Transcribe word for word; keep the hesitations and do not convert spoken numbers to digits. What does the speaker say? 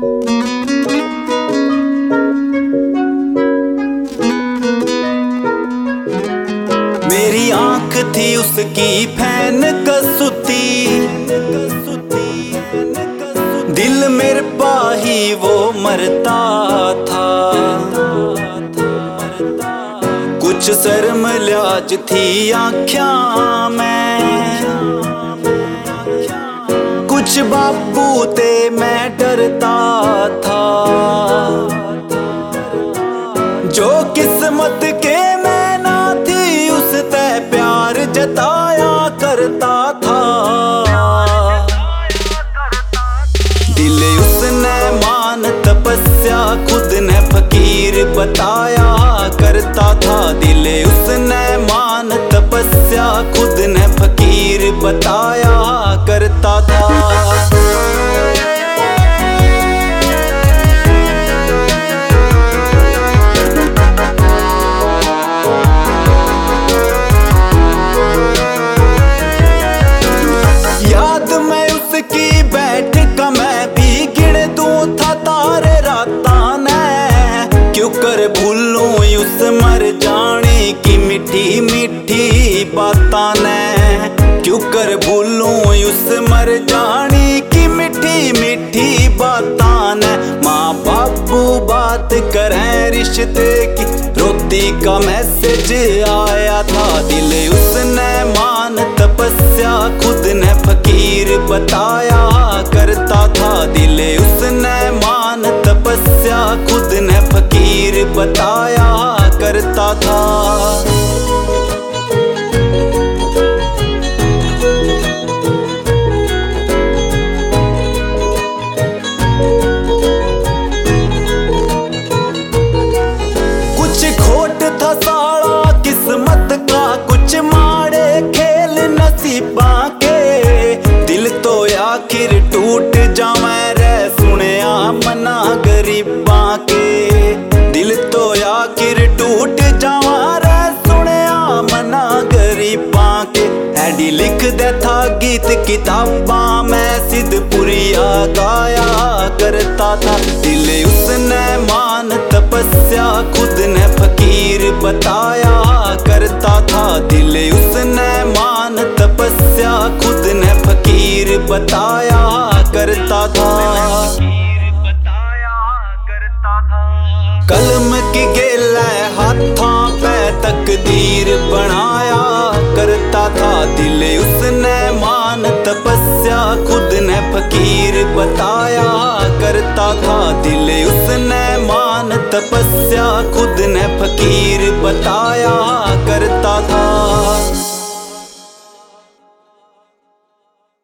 मेरी आंख थी उसकी फैन कसूती, दिल मेरे पाही वो मरता था। कुछ शर्म लिहाज थी आँखियां में, कुछ बाबू ते मैं डरता था। जो किस्मत के मैं ना थी उस ते प्यार जताया करता था। दिल उसने मान तपस्या खुद ने फकीर बताया करता था। दिल उसने मान तपस्या खुद ने फकीर बताया करता था। भूलूं उस मर जाने की मीठी मीठी बातां ने, क्यों कर भूलूं उस मर जाने की मीठी मीठी बातां ने। माँ बापू बात करें रिश्ते की, रोती का मैसेज आया था। दिल उसने मान तपस्या खुद ने फकीर बताया करता था। दिल उसने मान तपस्या खुद ने फकीर बताया करता था। कुछ खोट था साला किस्मत का, कुछ माड़े खेल नसीबा के। दिल तो आखिर टूट जावे रे सुनिया मना गरीबा के। दिल तो आखिर टूट जावा रे सुनिया मना गरीबा के। हैडी लिख दे था गीत किताबां में सिद्धपुरिया गाया करता था। दिल उसने मान तपस्या खुद ने फकीर बताया करता था। दिल उसने मान तपस्या खुद ने फकीर बताया करता था। कलम की गेला हाथों पे तकदीर बनाया करता था। दिल उसने मान तपस्या खुद ने फकीर बताया करता था। दिल उसने मान तपस्या खुद ने फकीर बताया करता था।